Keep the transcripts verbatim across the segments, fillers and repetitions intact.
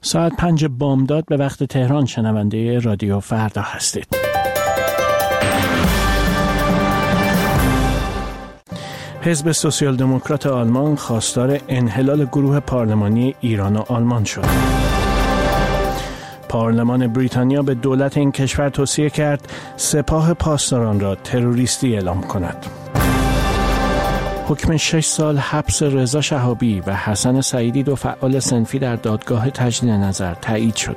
ساعت پنج بامداد به وقت تهران شنونده رادیو فردا هستید. حزب سوسیال دموکرات آلمان خواستار انحلال گروه پارلمانی ایران و آلمان شد. پارلمان بریتانیا به دولت این کشور توصیه کرد سپاه پاسداران را تروریستی اعلام کند. حکم شش سال حبس رضا شهابی و حسن سعیدی، دو فعال صنفی در دادگاه تجدید نظر، تایید شد.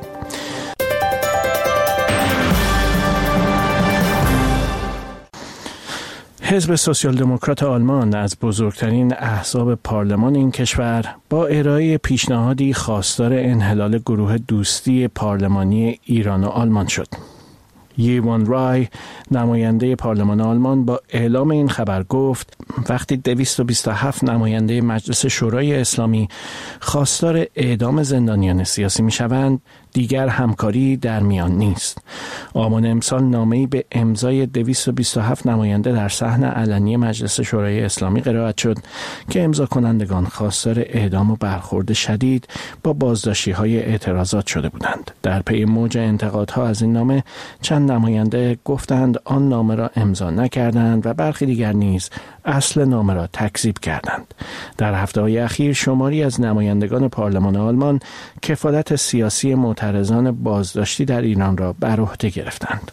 حزب سوسیال دموکرات آلمان از بزرگترین احزاب پارلمان این کشور با ارائه پیشنهادی خواستار انحلال گروه دوستی پارلمانی ایران و آلمان شد. یوان رای، نماینده پارلمان آلمان، با اعلام این خبر گفت وقتی دویست و بیست و هفت نماینده مجلس شورای اسلامی خواستار اعدام زندانیان سیاسی می شوند، دیگر همکاری در میان نیست. آبان امسال نامه‌ای به امضای دویست و بیست و هفت نماینده در صحن علنی مجلس شورای اسلامی قرائت شد که امضا کنندگان خواستار اعدام و برخورد شدید با بازداشتی‌های اعتراضات شده بودند. در پی موج انتقادها از این نامه، چند نماینده گفتند آن نامه را امضا نکردند و برخی دیگر نیز اصل نامه را تکذیب کردند. در هفته‌های اخیر شماری از نمایندگان پارلمان آلمان کفالت سیاسی معترضان بازداشتی در ایران را بر عهده گرفتند.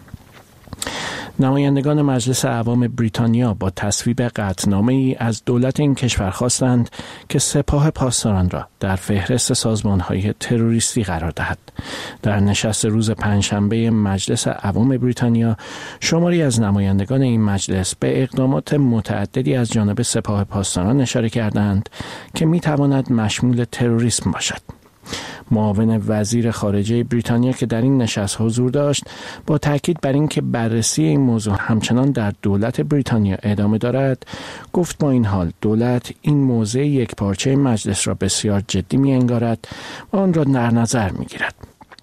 نمایندگان مجلس اعوام بریتانیا با تصویب قطعنامه‌ای از دولت این کشور خواستند که سپاه پاسداران را در فهرست سازمان‌های تروریستی قرار دهد. در نشست روز پنجشنبه مجلس اعوام بریتانیا، شماری از نمایندگان این مجلس به اقدامات متعددی از جانب سپاه پاسداران اشاره کردند که می‌تواند مشمول تروریسم باشد. معاون وزیر خارجه بریتانیا که در این نشست حضور داشت، با تاکید بر اینکه بررسی این موضوع همچنان در دولت بریتانیا ادامه دارد، گفت با این حال دولت این موضع یکپارچه مجلس را بسیار جدی می‌انگارد و آن را در نظر می‌گیرد.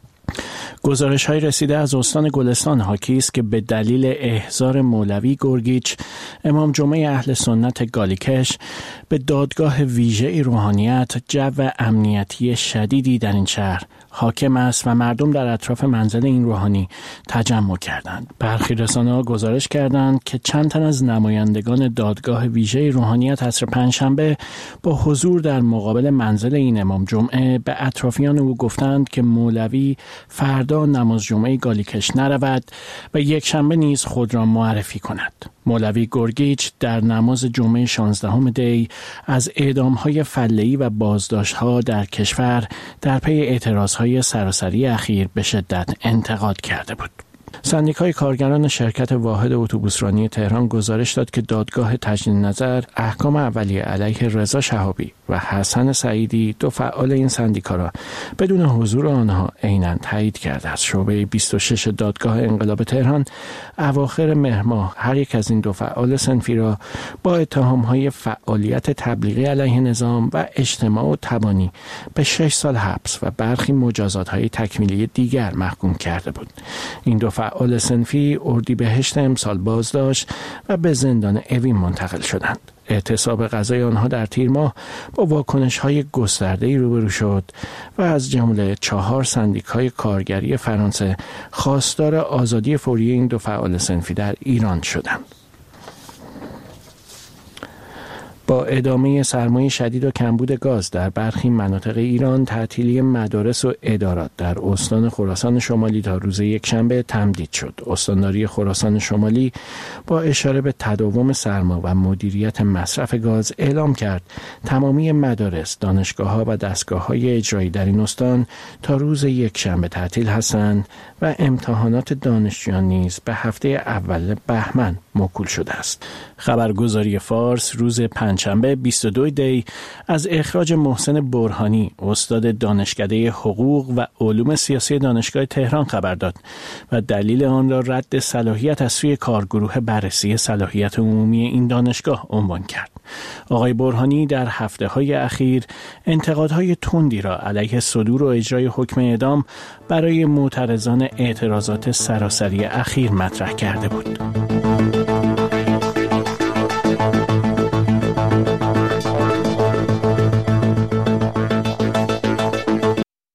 گزارش های رسیده از استان گلستان حاکی است که به دلیل احضار مولوی گورگیچ، امام جمعه اهل سنت گالیکش، به دادگاه ویژه روحانیت، جو امنیتی شدیدی در این شهر حاکم است و مردم در اطراف منزل این روحانی تجمع کردند. برخی رسانه‌ها گزارش کردند که چند تن از نمایندگان دادگاه ویژه روحانیت عصر پنجشنبه با حضور در مقابل منزل این امام جمعه به اطرافیان او گفتند که مولوی فردا نماز جمعه گالیکش نرود و یک شنبه نیز خود را معرفی کند. مولوی گورگیچ در نماز جمعه شانزدهم دی از اعدام‌های فله‌ای و بازداشت‌ها در کشور در پی اعتراض‌های سراسری اخیر به شدت انتقاد کرده بود. سندیکای کارگران شرکت واحد اتوبوسرانی تهران گزارش داد که دادگاه تجدید نظر احکام اولیه علیه رضا شهابی و حسن سعیدی، دو فعال این سندیکا، را بدون حضور آنها عیناً تایید کرده است. شعبه بیست و شش دادگاه انقلاب تهران اواخر مهر ماه هر یک از این دو فعال صنفی را با اتهام‌های فعالیت تبلیغی علیه نظام و اجتماع و تبانی به شش سال حبس و برخی مجازات‌های تکمیلی دیگر محکوم کرده بود. این دو فعال صنفی اردیبهشت امسال بازداشت و به زندان اوین منتقل شدند. اعتصاب قضای آنها در تیر ماه با واکنش‌های گسترده‌ای روبرو شد و از جمله چهار سندیکای کارگری فرانسه خواستار آزادی فوری این دو فعال صنفی در ایران شدند. با ادامه سرمای شدید و کمبود گاز در برخی مناطق ایران، تعطیلی مدارس و ادارات در استان خراسان شمالی تا روز یکشنبه تمدید شد. استانداری خراسان شمالی با اشاره به تداوم سرما و مدیریت مصرف گاز اعلام کرد تمامی مدارس، دانشگاه‌ها و دستگاه‌های اجرایی در این استان تا روز یکشنبه تعطیل هستند و امتحانات دانشجویان نیز به هفته اول بهمن موکول شده است. خبرگزاری فارس روز پنجشنبه بیست و دو دی از اخراج محسن برهانی، استاد دانشکده حقوق و علوم سیاسی دانشگاه تهران خبر داد و دلیل آن را رد صلاحیت از سوی کارگروه بررسی صلاحیت عمومی این دانشگاه عنوان کرد. آقای برهانی در هفته‌های اخیر انتقادهای تندی را علیه صدور و اجرای حکم اعدام برای معترضان اعتراضات سراسری اخیر مطرح کرده بود.